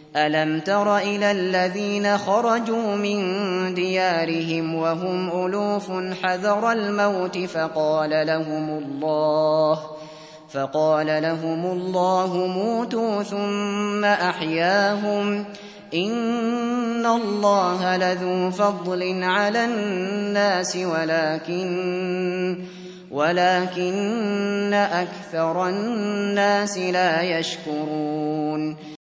أَلَمْ تَرَ إِلَى الَّذِينَ خَرَجُوا مِن دِيَارِهِمْ وَهُمْ أُلُوفٌ حَذَرَ الْمَوْتِ فَقَالَ لَهُمُ اللَّهُ مُوتُوا ثُمَّ أَحْيَاهُمْ ۚ إِنَّ اللَّهَ لَذُو فَضْلٍ عَلَى النَّاسِ وَلَٰكِنَّ أَكْثَرَ النَّاسِ لَا يَشْكُرُونَ